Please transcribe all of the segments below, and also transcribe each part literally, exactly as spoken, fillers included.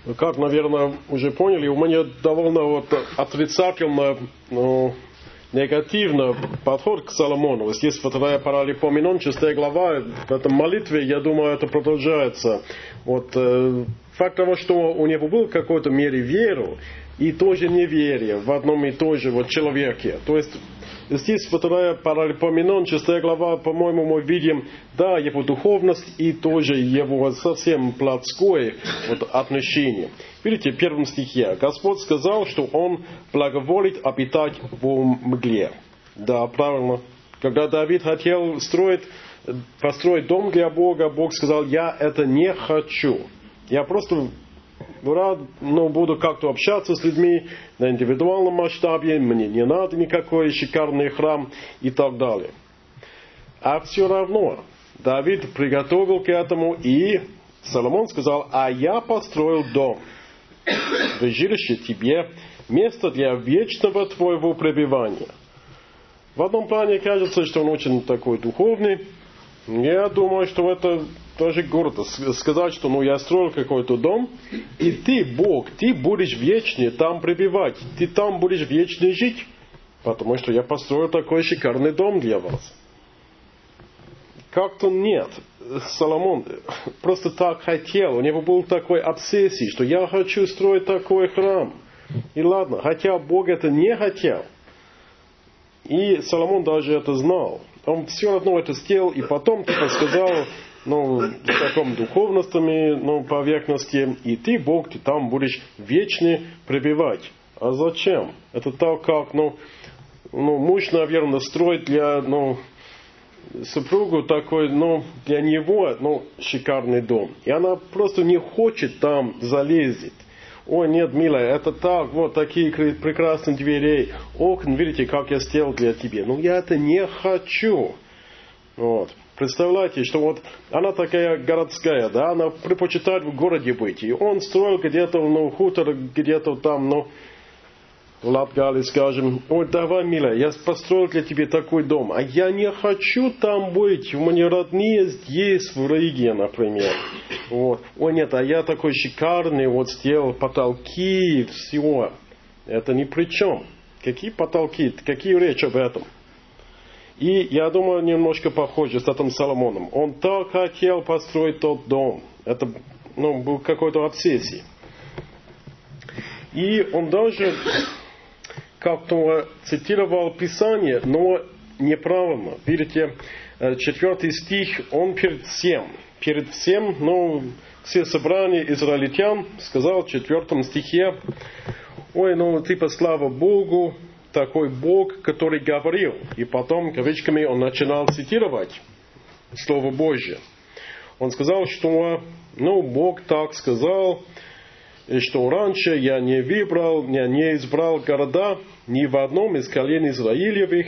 Как, наверное, уже поняли, у меня довольно вот отрицательно, ну, негативно подход к Соломону. Здесь вторая Паралипоменон, шестая глава, в этом молитве, я думаю, это продолжается. Вот, э, факт того, что у него был в какой-то мере веру, и тоже неверие в одном и том же вот человеке. То есть, здесь вторая Паралипоменон, шестая глава, по-моему, мы видим, да, его духовность и тоже его совсем плотское вот, отношение. Видите, в первом стихе. Господь сказал, что Он благоволит обитать в мгле. Да, правильно. Когда Давид хотел строить, построить дом для Бога, Бог сказал, я это не хочу. Я просто рад, но буду как-то общаться с людьми на индивидуальном масштабе, мне не надо никакой шикарный храм и так далее. А все равно Давид приготовил к этому, и Соломон сказал, а я построил дом в жилище тебе, место для вечного твоего пребывания. В одном плане кажется, что он очень такой духовный. Я думаю, что это тоже гордо сказать, что ну я строил какой-то дом, и ты, Бог, ты будешь вечно там пребывать, ты там будешь вечно жить, потому что я построил такой шикарный дом для вас. Как-то нет. Соломон просто так хотел. У него был такой обсессий, что я хочу строить такой храм. И ладно, хотя Бог это не хотел. И Соломон даже это знал. Он все равно это сделал, и потом типа сказал, ну, в таком духовности, ну, поверхности, и ты, Бог, ты там будешь вечно пребывать. А зачем? Это так как, ну, ну муж, наверное, строит для, ну, супругу такой, ну, для него, ну, шикарный дом. И она просто не хочет там залезть. Ой, нет, милая, это так, вот такие прекрасные двери, окна, видите, как я сделал для тебя. Ну, я это не хочу. Вот. Представляете, что вот она такая городская, да, она предпочитает в городе быть. И он строил где-то, ну, хутор, где-то там, ну, в Латгалии, скажем, ой, давай, милая, я построил для тебя такой дом, а я не хочу там быть, у меня родные здесь, в Риге, например. Вот. Ой, нет, а я такой шикарный, вот сделал потолки, все. Это ни при чем. Какие потолки, какие речь об этом? И я думаю, немножко похоже с этим Соломоном. Он так хотел построить тот дом. Это, ну, был какой-то обсессий. И он даже как-то цитировал Писание, но неправильно. Видите, четвертый стих, он перед всем, перед всем, ну, все собрания израильтян сказал в четвертом стихе, ой, ну, типа, слава Богу, такой Бог, который говорил. И потом, кавычками, он начинал цитировать Слово Божье. Он сказал, что, ну, Бог так сказал, и что раньше я не выбрал, я не избрал города ни в одном из колен Израилевых,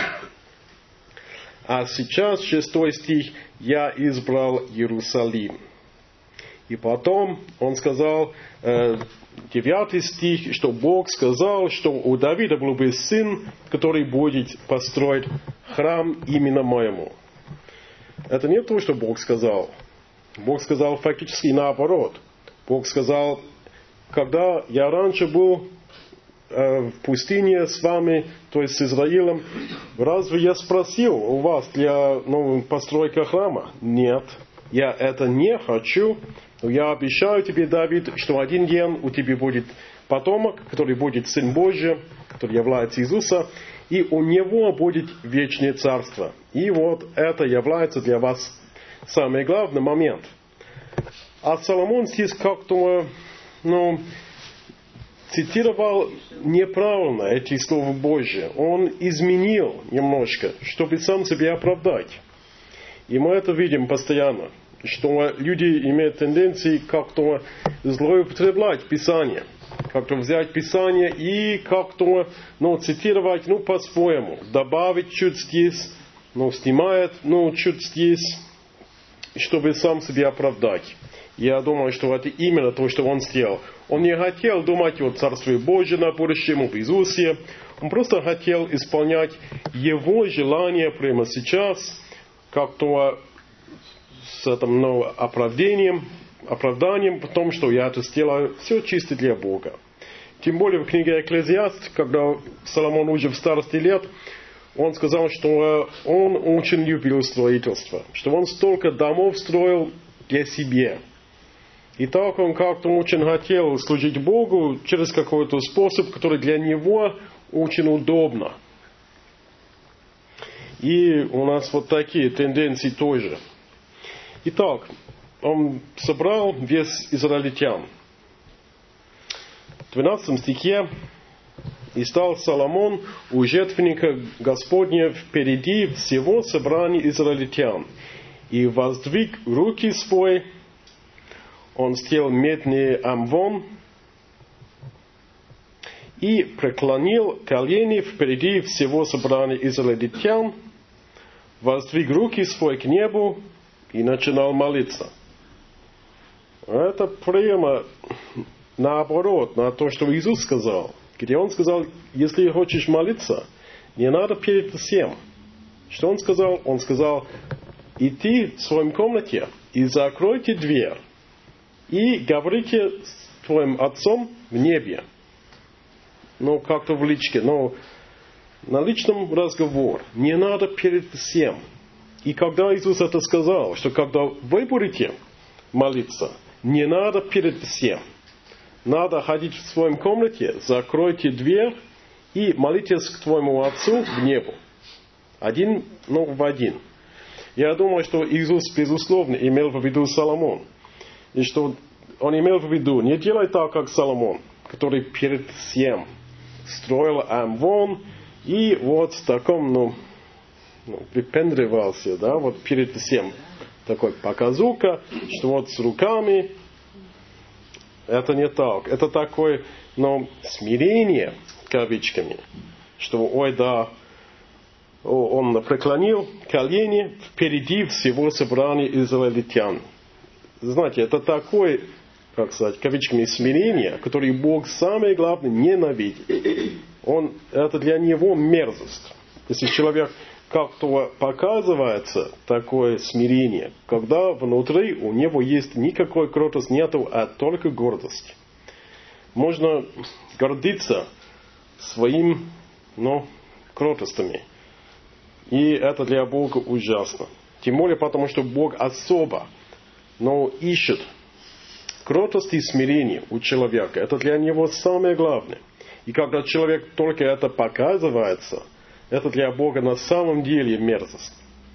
а сейчас, шестой стих, я избрал Иерусалим. И потом он сказал, э, девятый стих, что Бог сказал, что у Давида был бы сын, который будет построить храм именно моему. Это не то, что Бог сказал. Бог сказал фактически наоборот. Бог сказал, когда я раньше был э, в пустыне с вами, то есть с Израилем, разве я спросил у вас для ну, постройки храма? Нет, я это не хочу. Но я обещаю тебе, Давид, что один день у тебя будет потомок, который будет Сын Божий, который является Иисуса, и у него будет вечное царство. И вот это является для вас самый главный момент. А Соломон здесь как-то, ну, цитировал неправильно эти слова Божьи. Он изменил немножко, чтобы сам себя оправдать. И мы это видим постоянно, что люди имеют тенденции как-то злоупотреблять Писание. Как-то взять Писание и как-то, ну, цитировать, ну, по-своему. Добавить чуть здесь, ну, снимает, ну, чуть здесь, чтобы сам себя оправдать. Я думаю, что это именно то, что он сделал. Он не хотел думать о Царстве Божьем на будущем, об Иисусе. Он просто хотел исполнять его желание прямо сейчас, как-то с этим ну, оправдением оправданием в том, что я это сделаю все чисто для Бога. Тем более в книге Экклезиаст, когда Соломон уже в старости лет, он сказал, что он очень любил строительство, что он столько домов строил для себя. И так он как-то очень хотел служить Богу через какой-то способ, который для него очень удобно. И у нас вот такие тенденции тоже. Итак, он собрал весь израильтян. В двенадцатом стихе: «И стал Соломон у жертвенника Господня впереди всего собрания израильтян, и воздвиг руки свои, он сделал медный амвон, и преклонил колени впереди всего собрания израильтян, воздвиг руки свои к небу и начинал молиться». Это прямо наоборот на то, что Иисус сказал, где Он сказал: если хочешь молиться, не надо перед всем. Что Он сказал? Он сказал: идти в своем комнате и закройте дверь, и говорите с твоим отцом в небе. Ну, как-то в личке, но на личном разговоре. Не надо перед всем. И когда Иисус это сказал, что когда вы будете молиться, не надо перед всем. Надо ходить в своем комнате, закройте дверь и молитесь к твоему отцу в небу. Один, ну, в один. Я думаю, что Иисус, безусловно, имел в виду Соломон. И что он имел в виду: не делай так, как Соломон, который перед всем строил амвон и вот в таком, ну, ну выпендривался, да, вот перед всем. Такой показуха, что вот с руками. Это не так. Это такое, ну, смирение, кавычками, что, ой, да, он преклонил колени впереди всего собрания израильтян. Знаете, это такое, как сказать, кавычками, смирение, которое Бог самое главное ненавидит. Он, это для него мерзость. Если человек как-то показывается такое смирение, когда внутри у него есть никакой кротости нету, а только гордость. Можно гордиться своим, ну, кротостями. И это для Бога ужасно. Тем более потому, что Бог особо, но ищет кротость и смирение у человека. Это для него самое главное. И когда человек только это показывается, это для Бога на самом деле мерзость.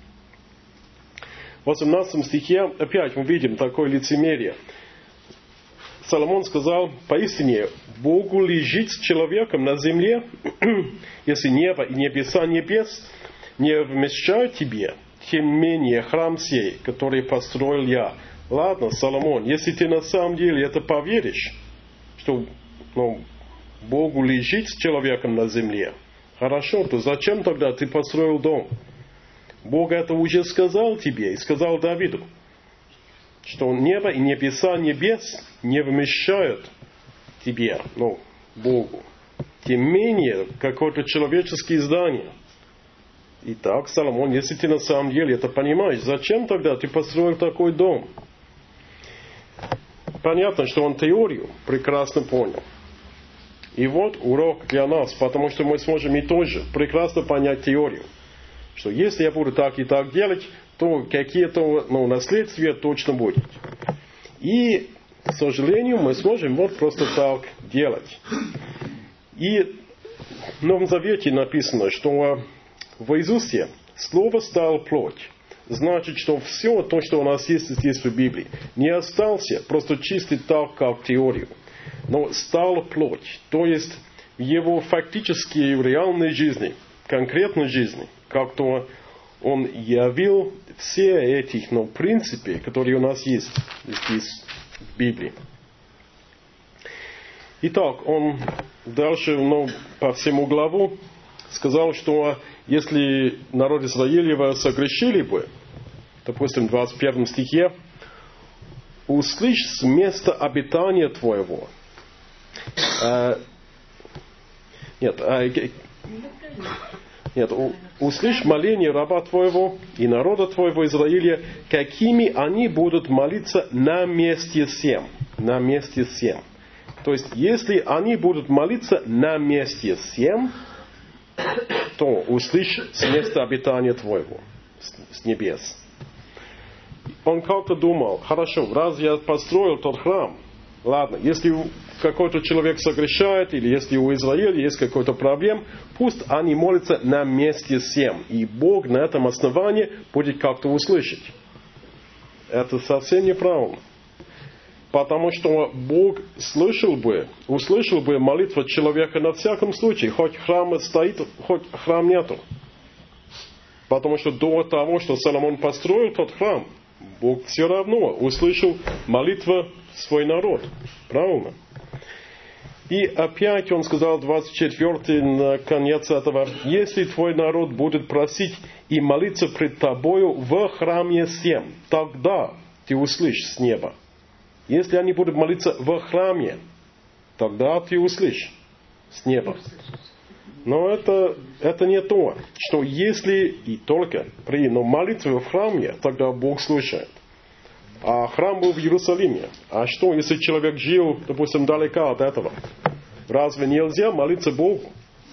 В восемнадцатом стихе опять мы видим такое лицемерие. Соломон сказал: поистине Богу ли жить с человеком на земле, если небо и небеса небес не вмещают тебе, тем менее храм сей, который построил я. Ладно, Соломон, если ты на самом деле это поверишь, что, ну, Богу ли жить с человеком на земле, хорошо, то зачем тогда ты построил дом? Бог это уже сказал тебе и сказал Давиду, что небо и небеса небес не вмещают тебе, ну, Богу. Тем менее, какое-то человеческое здание. Итак, Соломон, если ты на самом деле это понимаешь, зачем тогда ты построил такой дом? Понятно, что он теорию прекрасно понял. И вот урок для нас, потому что мы сможем и тоже прекрасно понять теорию. Что если я буду так и так делать, то какие-то, ну, наследствия точно будет. И, к сожалению, мы сможем вот просто так делать. И в Новом Завете написано, что в Иисусе Слово стало плоть. Значит, что все то, что у нас есть здесь в Библии, не остался просто чисто так, как теорию, но стало плоть. То есть в его фактически в реальной жизни, конкретной жизни, как-то он явил все эти, ну, принципы, которые у нас есть здесь в Библии. Итак, он дальше, ну, по всему главу сказал, что если народ Израилева согрешили бы, допустим, в двадцать первом стихе, услышь с места обитания твоего. А, нет, а, Нет, услышь моление раба твоего и народа твоего Израиля, какими они будут молиться на месте сем. На месте сем. То есть, если они будут молиться на месте сем, то услышь с места обитания твоего, с небес. Он как-то думал, хорошо, раз я построил тот храм, ладно, если какой-то человек согрешает, или если у Израиля есть какой-то проблем, пусть они молятся на месте сем, и Бог на этом основании будет как-то услышать. Это совсем неправильно. Потому что Бог слышал бы, услышал бы молитву человека на всяком случае, хоть храм стоит, хоть храм нету. Потому что до того, что Соломон построил тот храм, Бог все равно услышал молитву свой народ. Правильно? И опять он сказал, двадцать четвёртый, на конец этого, если твой народ будет просить и молиться пред тобою в храме сем, тогда ты услышишь с неба. Если они будут молиться в храме, тогда ты услышишь с неба. Но это, это не то, что если и только при но молитве в храме, тогда Бог слушает. А храм был в Иерусалиме. А что, если человек жил, допустим, далеко от этого? Разве нельзя молиться Богу?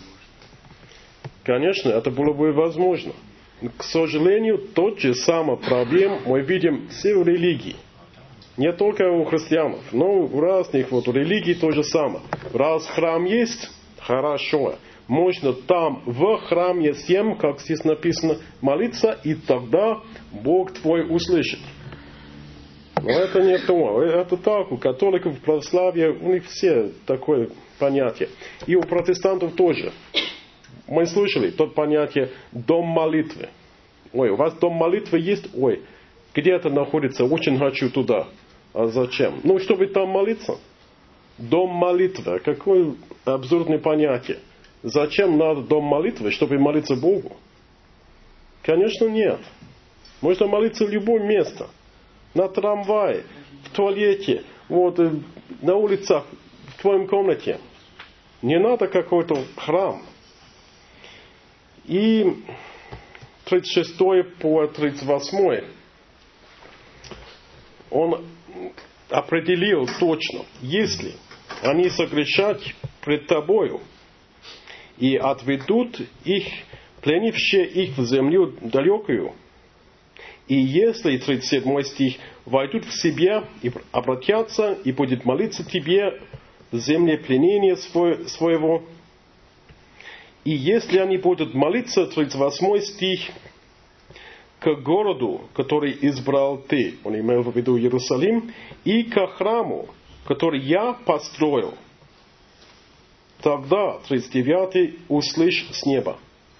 Конечно, это было бы возможно. Но, к сожалению, тот же самый проблем мы видим все в религии. Не только у христиан, но у разных вот религий то же самое. Раз храм есть, хорошо. Можно там в храме сем, как здесь написано, молиться, и тогда Бог твой услышит. Но это не то. Это так. У католиков, православия, у них все такое понятие. И у протестантов тоже. Мы слышали то понятие дом молитвы. Ой, у вас дом молитвы есть? Ой, где это находится? Очень хочу туда. А зачем? Ну, чтобы там молиться. Дом молитвы. Какое абсурдное понятие. Зачем надо дом молитвы, чтобы молиться Богу? Конечно, нет. Можно молиться в любое место. На трамвае, в туалете, вот, на улицах, в твоем комнате. Не надо какой-то храм. И тридцать шестой по тридцать восьмой он определил точно, если они согрешат пред тобою и отведут их, пленившие их в землю далекую, и если, тридцать седьмой стих, войдут в себя и обратятся, и будет молиться тебе в земле пленения своего, и если они будут молиться, тридцать восьмой стих, к городу, который избрал ты, он имел в виду Иерусалим, и к храму, который я построил, тогда, тридцать девятый, услышь с неба.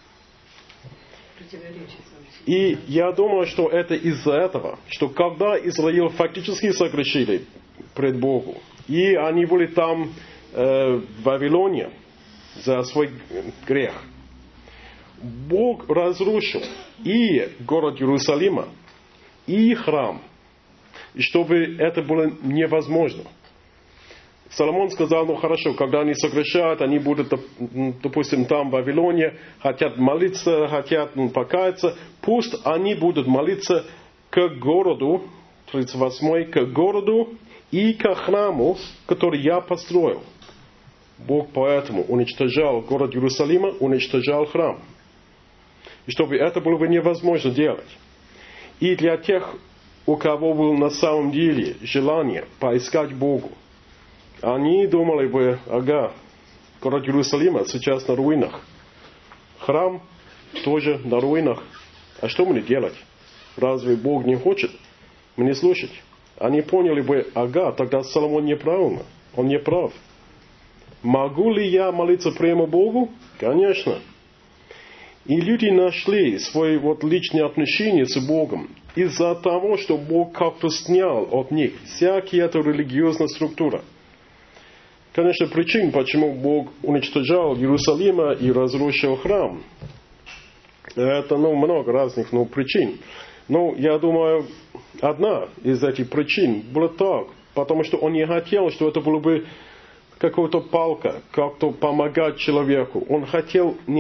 И я думаю, что это из-за этого, что когда Израиль фактически согрешили пред Богом, и они были там э, в Вавилоне за свой грех, Бог разрушил и город Иерусалима, и храм, и чтобы это было невозможно. Соломон сказал, ну хорошо, когда они согрешат, они будут, допустим, там в Вавилоне, хотят молиться, хотят ну, покаяться, пусть они будут молиться к городу, тридцать восьмой, к городу и к храму, который я построил. Бог поэтому уничтожал город Иерусалима, уничтожал храм. И чтобы это было бы невозможно делать. И для тех, у кого было на самом деле желание поискать Богу, они думали бы, ага, город Иерусалима сейчас на руинах. Храм тоже на руинах. А что мне делать? Разве Бог не хочет мне слушать? Они поняли бы, ага, тогда Соломон неправильно. Он не прав. Могу ли я молиться прямо Богу? Конечно. И люди нашли свои вот личные отношения с Богом из-за того, что Бог как-то снял от них всякие эту религиозная структура. Конечно, причин, почему Бог уничтожал Иерусалима и разрушил храм, это ну, много разных ну, причин. Но я думаю, одна из этих причин была так, потому что он не хотел, что это было бы какая-то палка, как-то помогать человеку. Он хотел, нет,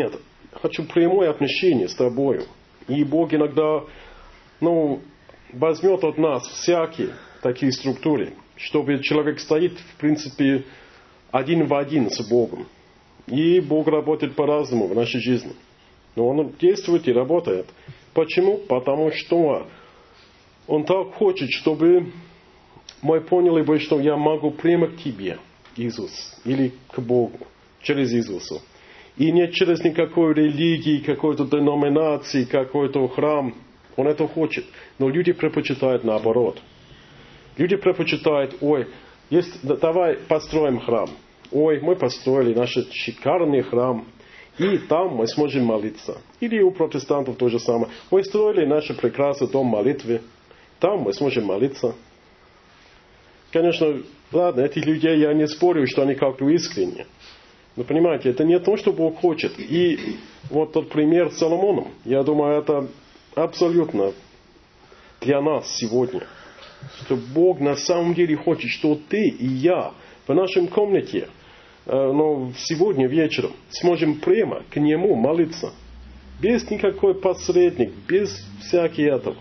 хочу прямое отношение с тобою. И Бог иногда, ну, возьмет от нас всякие такие структуры, чтобы человек стоит, в принципе, один в один с Богом. И Бог работает по-разному в нашей жизни. Но Он действует и работает. Почему? Потому что Он так хочет, чтобы мы поняли бы, что я могу прямо к Тебе, Иисус, или к Богу, через Иисуса. И не через никакой религии, какой-то деноминации, какой-то храм. Он это хочет. Но люди предпочитают наоборот. Люди предпочитают, ой, есть, давай построим храм. Ой, мы построили наш шикарный храм, и там мы сможем молиться. Или у протестантов то же самое. Мы строили наш прекрасный дом молитвы, там мы сможем молиться. Конечно, ладно, этих людей я не спорю, что они как-то искренне. Но понимаете, это не то, что Бог хочет. И вот тот пример с Соломоном, я думаю, это абсолютно для нас сегодня. Что Бог на самом деле хочет, что ты и я в нашем комнате, но сегодня вечером сможем прямо к Нему молиться. Без никакой посредник, без всяких этого.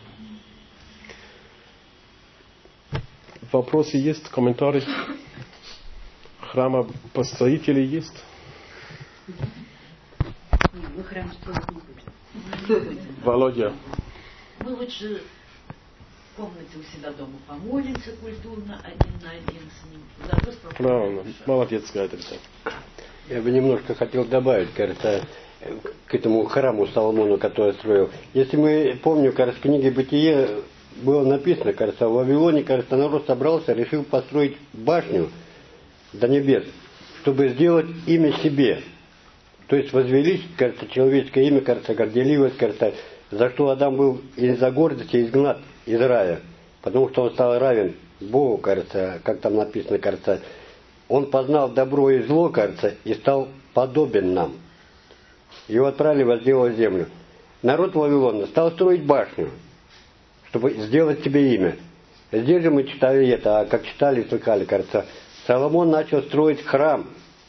Вопросы есть, комментарии? Храма построителей есть? Мы храм строить не будем. Володя. Мы лучше в комнате у себя дома помолимся культурно, один на один с ним. Заодно спокойно. Правильно. Молодец, Гайдер. Я бы немножко хотел добавить, кажется, к этому храму Соломону, который строил. Если мы помним, кажется, в книге «Бытие» было написано, кажется, в Вавилоне, кажется, народ собрался, решил построить башню до небес, чтобы сделать имя себе. То есть возвеличить, кажется, человеческое имя, кажется, горделивость, кажется, за что Адам был из-за гордости изгнат из рая, потому что он стал равен Богу, кажется, как там написано, кажется, он познал добро и зло, кажется, и стал подобен нам. Его отправили возделывать землю. Народ Вавилона стал строить башню, чтобы сделать себе имя. Здесь же мы читали это, а как читали и слыхали, кажется, Соломон начал строить храм.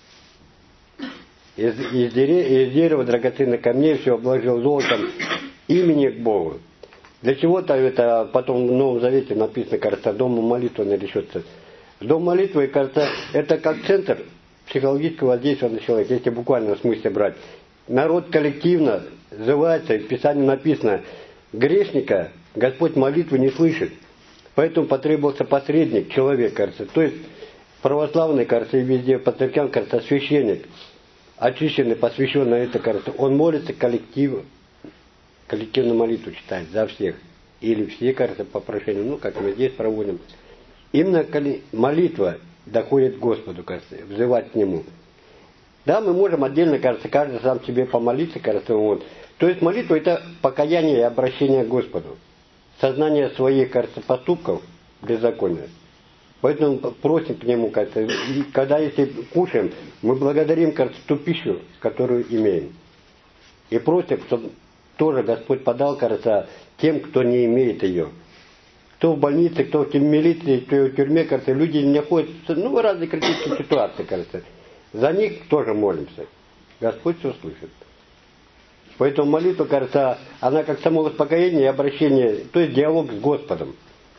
Из, из, дерева, из дерева, драгоценных камней, все обложил золотом, имени к Богу. Для чего-то это потом в Новом Завете написано, кажется, домом молитвы наречется. Дом молитвы, кажется, это как центр психологического воздействия на человека, если буквально в смысле брать. Народ коллективно называется, в Писании написано, грешника Господь молитвы не слышит. Поэтому потребовался посредник, человек, кажется. То есть православный, кажется, и везде по церквям, кажется, священник, очищенный, посвященный это, кажется, он молится коллективу, коллективную молитву читает за всех. Или все, кажется, по прошению, ну, как мы здесь проводим. Именно молитва доходит к Господу, кажется, взывать к Нему. Да, мы можем отдельно, кажется, каждый сам себе помолиться, кажется, вот. То есть молитва это покаяние и обращение к Господу. Сознание своих, кажется, поступков беззакония. Поэтому просим к Нему, кажется, и когда если кушаем, мы благодарим, кажется, ту пищу, которую имеем. И просим, чтобы тоже Господь подал, кажется, тем, кто не имеет ее. Кто в больнице, кто в милиции, кто в тюрьме, кажется, люди находятся, ну, в разные критические ситуации, кажется. За них тоже молимся. Господь все слышит. Поэтому молитва, кажется, она как само успокоение и обращение, то есть диалог с Господом.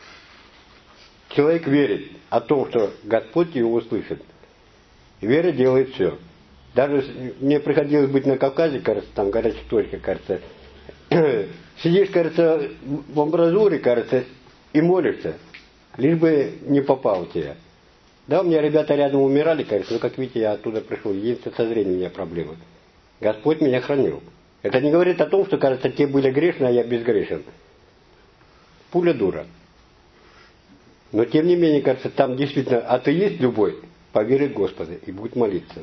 Человек верит о том, что Господь его услышит. Вера делает все. Даже мне приходилось быть на Кавказе, кажется, там горячая точка, кажется. Сидишь, кажется, в амбразуре, кажется, и молишься, лишь бы не попал в тебя. Да, у меня ребята рядом умирали, кажется, но, как видите, я оттуда пришел. Единственное, со зрением у меня проблема. Господь меня хранил. Это не говорит о том, что, кажется, те были грешны, а я безгрешен. Пуля дура. Но, тем не менее, кажется, там действительно атеист любой поверит в Господа и будет молиться.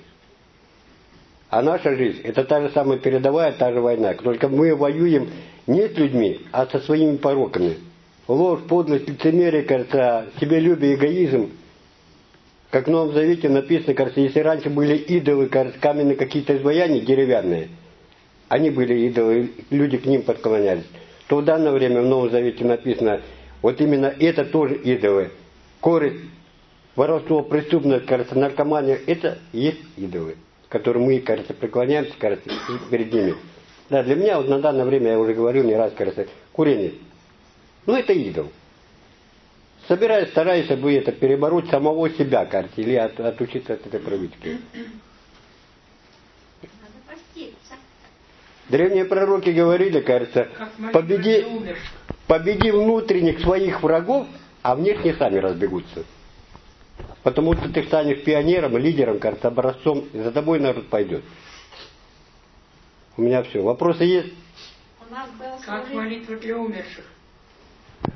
А наша жизнь, это та же самая передовая, та же война. Только мы воюем не с людьми, а со своими пороками. Ложь, подлость, лицемерие, кажется, себелюбие, эгоизм. Как в Новом Завете написано, кажется, если раньше были идолы, кажется, каменные какие-то изваяния, деревянные, они были идолы, люди к ним подклонялись, то в данное время в Новом Завете написано, вот именно это тоже идолы. Корысть, воровство, преступность, кажется, наркомания, это и есть идолы, которым мы, кажется, преклоняемся, кажется, перед ними. Да, для меня вот на данное время, я уже говорил не раз, кажется, курение. Ну это идол. Собираюсь, стараюсь бы это перебороть самого себя, кажется, или от, отучиться от этой привычки. Надо поститься. Древние пророки говорили, кажется, победи, победи внутренних своих врагов, а внешние сами разбегутся. Потому что ты станешь пионером, лидером, кажется, образцом, и за тобой народ пойдет. У меня все. Вопросы есть? У нас было Как молитва для умерших?